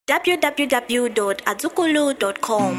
www.azukulu.com.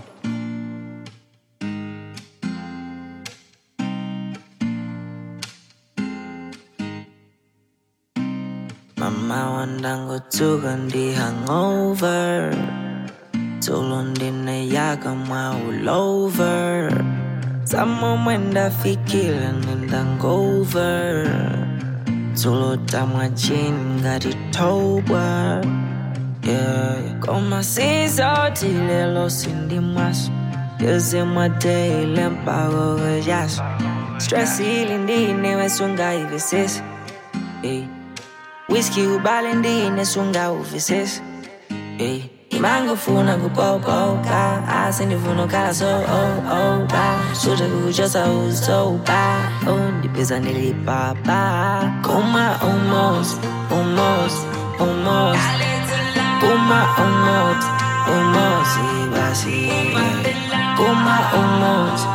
Mama wandango tugandi hangover Tulundine yaga mwa all Samo mwenda fikira nindangover Tulota mwa jini ngati toba Yeah, koma siso tilelo sindi mwaso Yeze mwa daily mpago vejaso Stress ilindine wesunga ivisisi Hey Whiskey ubalindine sunga uvisisi Hey Imango funa kupopoka Asindifuna kala so ba Suja kujosa usoba Ndipeza nilipapa Kuma almost Kuma almost Ibasi Kuma almost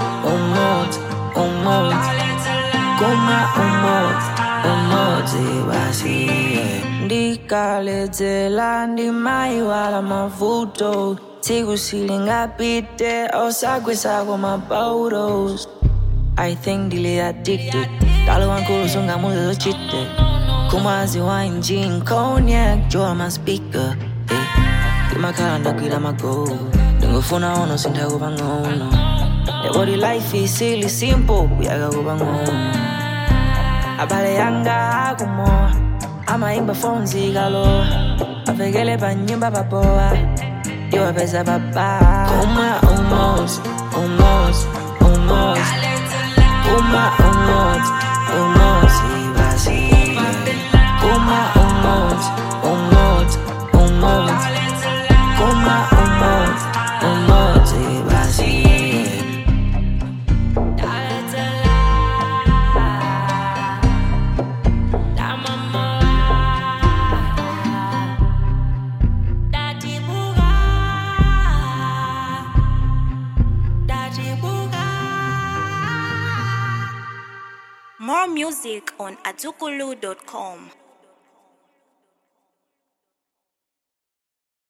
Kuma almost Ibasi Ndikaletela ndimai wala mavuto Siku silinga pite Osagwesa kwa mapautos I think dili addicted Dalo wankulu sunga muza zo chite Kumazi wine gin cognac Joa ma speaker Kimakala ndakwila mago Ndingofuna ono sinta kubangono The body life is silly simple Kuyaga kubangono Abale yanga akumo Ama imba fonzi galo Afegele pa nyumba papoa Iwa pesa papa Kuma almost Kuma almost Ibasi Kuma almost Kuma almost Ibasi More music on azukulu.com.